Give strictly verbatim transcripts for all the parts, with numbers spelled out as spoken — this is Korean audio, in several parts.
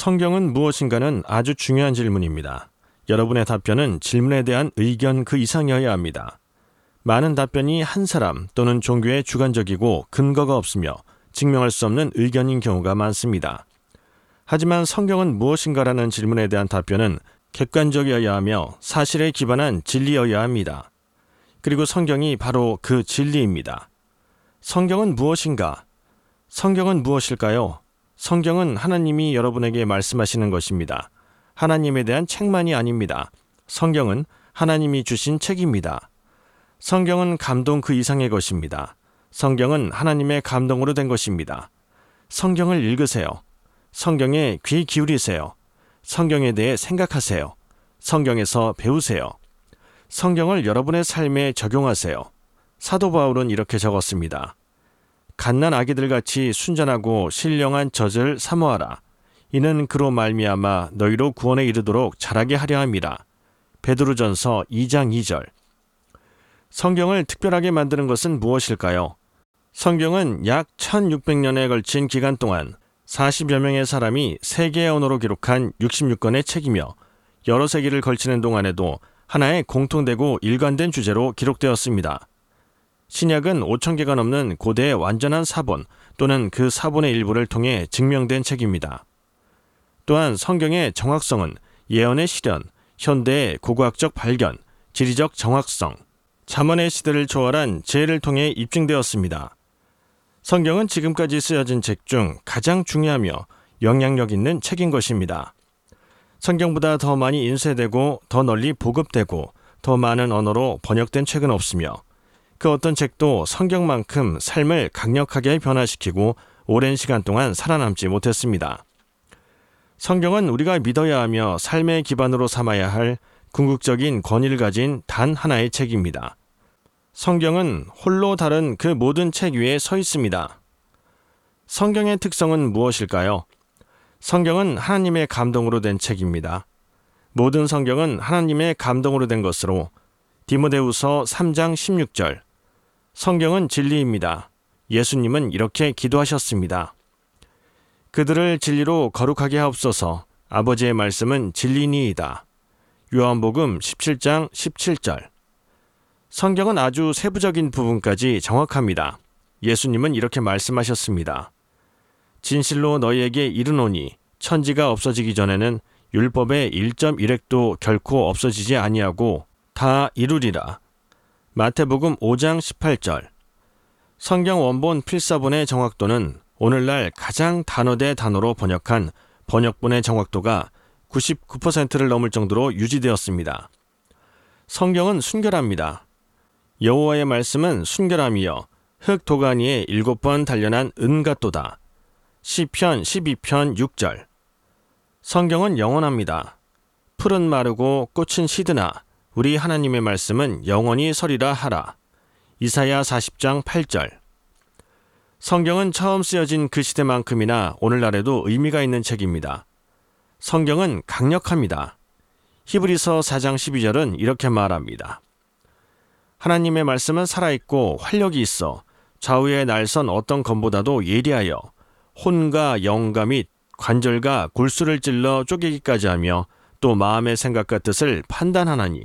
성경은 무엇인가는 아주 중요한 질문입니다. 여러분의 답변은 질문에 대한 의견 그 이상이어야 합니다. 많은 답변이 한 사람 또는 종교에 주관적이고 근거가 없으며 증명할 수 없는 의견인 경우가 많습니다. 하지만 성경은 무엇인가라는 질문에 대한 답변은 객관적이어야 하며 사실에 기반한 진리여야 합니다. 그리고 성경이 바로 그 진리입니다. 성경은 무엇인가? 성경은 무엇일까요? 성경은 하나님이 여러분에게 말씀하시는 것입니다. 하나님에 대한 책만이 아닙니다. 성경은 하나님이 주신 책입니다. 성경은 감동 그 이상의 것입니다. 성경은 하나님의 감동으로 된 것입니다. 성경을 읽으세요. 성경에 귀 기울이세요. 성경에 대해 생각하세요. 성경에서 배우세요. 성경을 여러분의 삶에 적용하세요. 사도 바울은 이렇게 적었습니다. 갓난 아기들같이 순전하고 신령한 젖을 사모하라. 이는 그로 말미암아 너희로 구원에 이르도록 자라게 하려 함이라. 베드로전서 이 장 이 절. 성경을 특별하게 만드는 것은 무엇일까요? 성경은 약 천육백 년에 걸친 기간 동안 사십여 명의 사람이 세 개의 언어로 기록한 육십육 권의 책이며 여러 세기를 걸치는 동안에도 하나의 공통되고 일관된 주제로 기록되었습니다. 신약은 오천 개가 넘는 고대의 완전한 사본 또는 그 사본의 일부를 통해 증명된 책입니다. 또한 성경의 정확성은 예언의 실현, 현대의 고고학적 발견, 지리적 정확성, 잠언의 시대를 초월한 지혜를 통해 입증되었습니다. 성경은 지금까지 쓰여진 책 중 가장 중요하며 영향력 있는 책인 것입니다. 성경보다 더 많이 인쇄되고 더 널리 보급되고 더 많은 언어로 번역된 책은 없으며 그 어떤 책도 성경만큼 삶을 강력하게 변화시키고 오랜 시간 동안 살아남지 못했습니다. 성경은 우리가 믿어야 하며 삶의 기반으로 삼아야 할 궁극적인 권위를 가진 단 하나의 책입니다. 성경은 홀로 다른 그 모든 책 위에 서 있습니다. 성경의 특성은 무엇일까요? 성경은 하나님의 감동으로 된 책입니다. 모든 성경은 하나님의 감동으로 된 것으로 디모데후서 삼 장 십육 절. 성경은 진리입니다. 예수님은 이렇게 기도하셨습니다. 그들을 진리로 거룩하게 하옵소서. 아버지의 말씀은 진리니이다. 요한복음 십칠 장 십칠 절. 성경은 아주 세부적인 부분까지 정확합니다. 예수님은 이렇게 말씀하셨습니다. 진실로 너희에게 이르노니 천지가 없어지기 전에는 율법의 일 점 일 획도 결코 없어지지 아니하고 다 이루리라. 마태복음 오 장 십팔 절. 성경 원본 필사본의 정확도는 오늘날 가장 단어 대 단어로 번역한 번역본의 정확도가 구십구 퍼센트를 넘을 정도로 유지되었습니다. 성경은 순결합니다. 여호와의 말씀은 순결함이여 흙 도가니에 일곱 번 단련한 은 같도다. 시편 십이 편 육 절. 성경은 영원합니다. 풀은 마르고 꽃은 시드나 우리 하나님의 말씀은 영원히 서리라 하라. 이사야 사십 장 팔 절. 성경은 처음 쓰여진 그 시대만큼이나 오늘날에도 의미가 있는 책입니다. 성경은 강력합니다. 히브리서 사 장 십이 절은 이렇게 말합니다. 하나님의 말씀은 살아있고 활력이 있어 좌우의 날선 어떤 검보다도 예리하여 혼과 영과 및 관절과 골수를 찔러 쪼개기까지 하며 또 마음의 생각과 뜻을 판단하나니.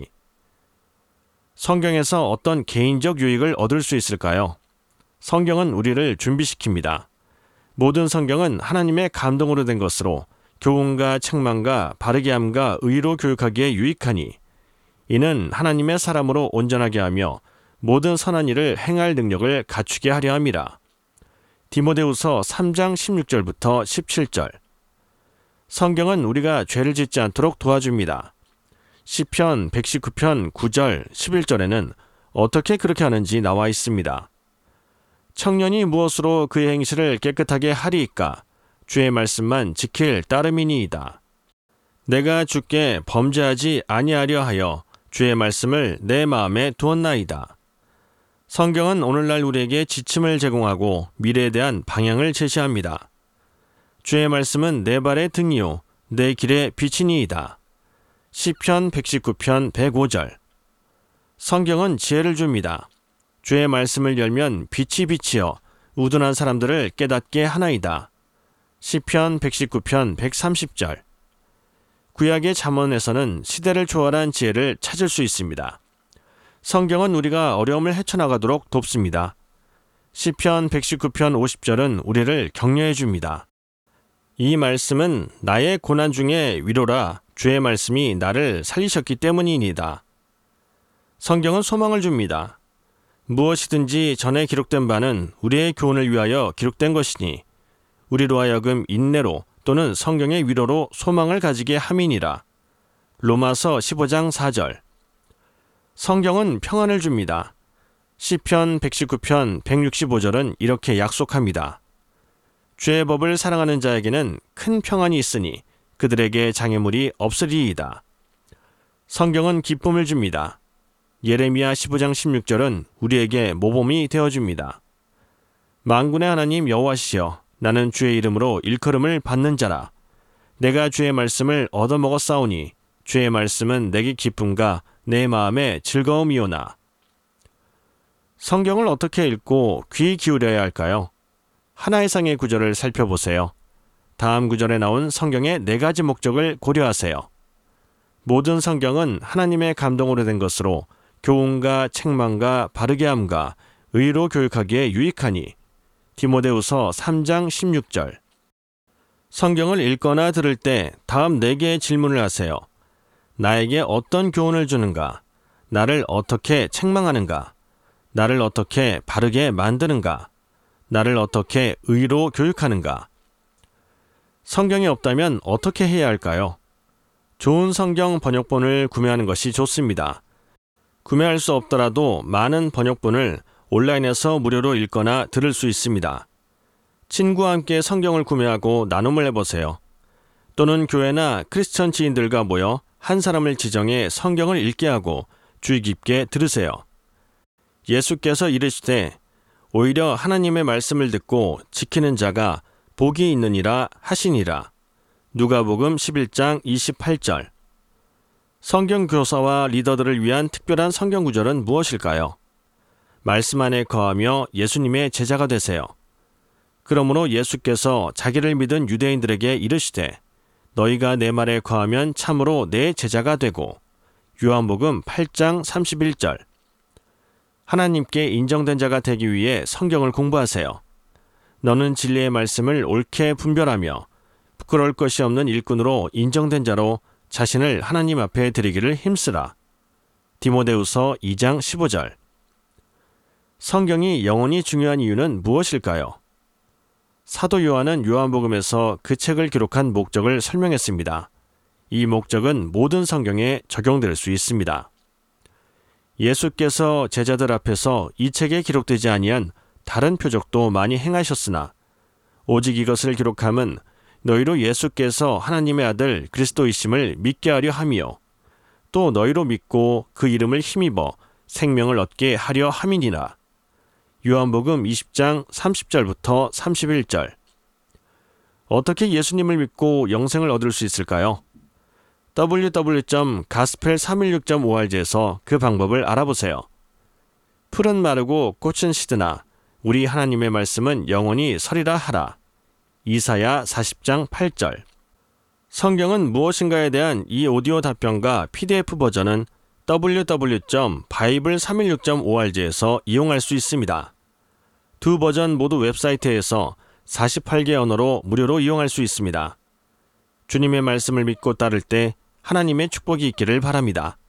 성경에서 어떤 개인적 유익을 얻을 수 있을까요? 성경은 우리를 준비시킵니다. 모든 성경은 하나님의 감동으로 된 것으로 교훈과 책망과 바르게 함과 의로 교육하기에 유익하니 이는 하나님의 사람으로 온전하게 하며 모든 선한 일을 행할 능력을 갖추게 하려 함이라. 디모데후서 삼 장 십육 절부터 십칠 절. 성경은 우리가 죄를 짓지 않도록 도와줍니다. 시편 백십구 편 구 절 십일 절에는 어떻게 그렇게 하는지 나와 있습니다. 청년이 무엇으로 그의 행실을 깨끗하게 하리이까? 주의 말씀만 지킬 따름이니이다. 내가 주께 범죄하지 아니하려 하여 주의 말씀을 내 마음에 두었나이다. 성경은 오늘날 우리에게 지침을 제공하고 미래에 대한 방향을 제시합니다. 주의 말씀은 내 발의 등이요 내 길의 빛이니이다. 시편 백십구 편 백오 절. 성경은 지혜를 줍니다. 주의 말씀을 열면 빛이 빛이여 우둔한 사람들을 깨닫게 하나이다. 시편 백십구 편 백삼십 절. 구약의 잠언에서는 시대를 초월한 지혜를 찾을 수 있습니다. 성경은 우리가 어려움을 헤쳐나가도록 돕습니다. 시편 백십구 편 오십 절은 우리를 격려해 줍니다. 이 말씀은 나의 고난 중에 위로라, 주의 말씀이 나를 살리셨기 때문이니이다. 성경은 소망을 줍니다. 무엇이든지 전에 기록된 바는 우리의 교훈을 위하여 기록된 것이니 우리로 하여금 인내로 또는 성경의 위로로 소망을 가지게 함이니라. 로마서 십오 장 사 절. 성경은 평안을 줍니다. 시편 백십구 편 백육십오 절은 이렇게 약속합니다. 주의 법을 사랑하는 자에게는 큰 평안이 있으니 그들에게 장애물이 없으리이다. 성경은 기쁨을 줍니다. 예레미야 십오 장 십육 절은 우리에게 모범이 되어줍니다. 만군의 하나님 여호와시여, 나는 주의 이름으로 일컬음을 받는 자라. 내가 주의 말씀을 얻어먹었사오니 주의 말씀은 내게 기쁨과 내 마음에 즐거움이오나. 성경을 어떻게 읽고 귀 기울여야 할까요? 하나 이상의 구절을 살펴보세요. 다음 구절에 나온 성경의 네 가지 목적을 고려하세요. 모든 성경은 하나님의 감동으로 된 것으로 교훈과 책망과 바르게 함과 의로 교육하기에 유익하니. 디모데후서 삼 장 십육 절. 성경을 읽거나 들을 때 다음 네 개의 질문을 하세요. 나에게 어떤 교훈을 주는가? 나를 어떻게 책망하는가? 나를 어떻게 바르게 만드는가? 나를 어떻게 의로 교육하는가? 성경이 없다면 어떻게 해야 할까요? 좋은 성경 번역본을 구매하는 것이 좋습니다. 구매할 수 없더라도 많은 번역본을 온라인에서 무료로 읽거나 들을 수 있습니다. 친구와 함께 성경을 구매하고 나눔을 해보세요. 또는 교회나 크리스천 지인들과 모여 한 사람을 지정해 성경을 읽게 하고 주의 깊게 들으세요. 예수께서 이르시되 오히려 하나님의 말씀을 듣고 지키는 자가 복이 있느니라 하시니라. 누가복음 십일 장 이십팔 절. 성경 교사와 리더들을 위한 특별한 성경 구절은 무엇일까요? 말씀 안에 거하며 예수님의 제자가 되세요. 그러므로 예수께서 자기를 믿은 유대인들에게 이르시되 너희가 내 말에 거하면 참으로 내 제자가 되고. 요한복음 팔 장 삼십일 절. 하나님께 인정된 자가 되기 위해 성경을 공부하세요. 너는 진리의 말씀을 옳게 분별하며 부끄러울 것이 없는 일꾼으로 인정된 자로 자신을 하나님 앞에 드리기를 힘쓰라. 디모데후서 이 장 십오 절. 성경이 영원히 중요한 이유는 무엇일까요? 사도 요한은 요한복음에서 그 책을 기록한 목적을 설명했습니다. 이 목적은 모든 성경에 적용될 수 있습니다. 예수께서 제자들 앞에서 이 책에 기록되지 아니한 다른 표적도 많이 행하셨으나 오직 이것을 기록함은 너희로 예수께서 하나님의 아들 그리스도이심을 믿게 하려 함이요 또 너희로 믿고 그 이름을 힘입어 생명을 얻게 하려 함이니라. 요한복음 이십 장 삼십 절부터 삼십일 절. 어떻게 예수님을 믿고 영생을 얻을 수 있을까요? 더블유 더블유 더블유 점 가스펠 삼백십육 점 오알지에서 그 방법을 알아보세요. 풀은 마르고 꽃은 시드나 우리 하나님의 말씀은 영원히 서리라 하라. 이사야 사십 장 팔 절. 성경은 무엇인가에 대한 이 오디오 답변과 피디에프 버전은 더블유 더블유 더블유 점 바이블 삼백십육 점 오알지에서 이용할 수 있습니다. 두 버전 모두 웹사이트에서 사십팔 개 언어로 무료로 이용할 수 있습니다. 주님의 말씀을 믿고 따를 때 하나님의 축복이 있기를 바랍니다.